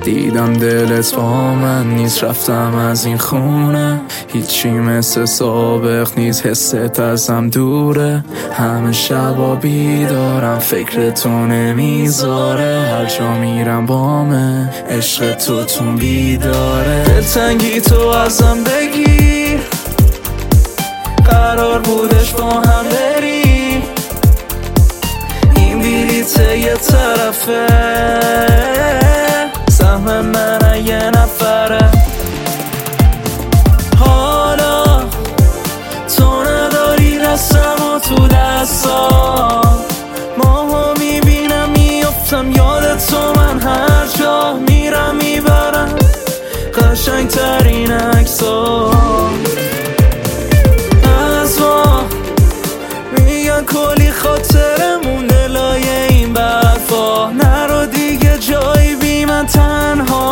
دیدم دلت با من نیست، رفتم از این خونه. هیچی مثل سابق نیست، حست ازم دوره. همه شبا بیدارم، فکر تو نمیذاره. هر جا میرم بامه، عشق تو بیداره. دلتنگی تو ازم بگیر، قرار بودش با هم بریم. این بلیطه یه طرفه، سهم من یه نفره. حالا تو نداری دستم و تو دستا، ماها میبینم میافتم یاد تو. من هر جا میرم میبرم قشنگ ترین عکسا از ما. میگن کلی خاطره مونده لای این برفا، نرو دیگه جایی بی من تنها.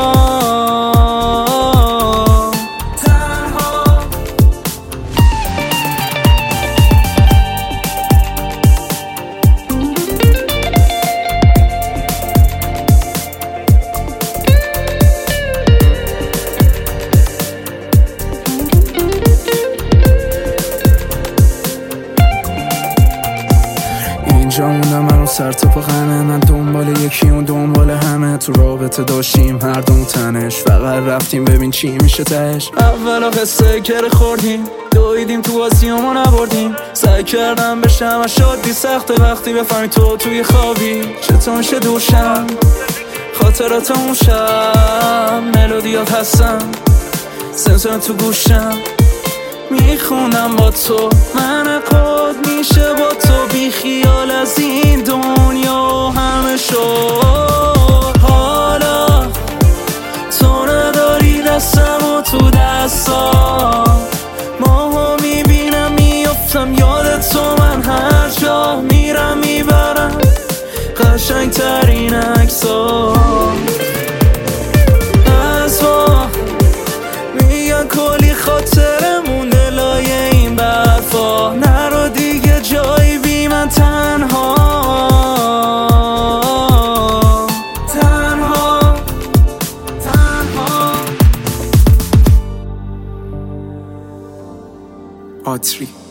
اینجا موندم منو سر تا پا غمه، من دنبال یکی اون دنبال همه. تو رابطه داشتیم هر دوم تنش، فقط رفتیم ببین چی میشه تهش. اولا قصه گره خوردیم، دویدیم تو بازیامو نبردیم. سعی کردم بشم و شادی سخته وقتی بفهمی تو توی خوابی. چطور میشه دوشم خاطرات اون شب، ملودیات هستم سنسورم تو گوشم. میخونم با تو من قد میشه با تو، بی خیال از این دنیا همه شد. حالا تو نداری دستم و تو دستا، ماها میبینم میافتم یاد تو. من هر جا میرم میبرم قشنگ ترین عکسا از ما. میگن کلی خاطره مونده لای این برفا، نرو دیگه جایی بی من تنها. آتری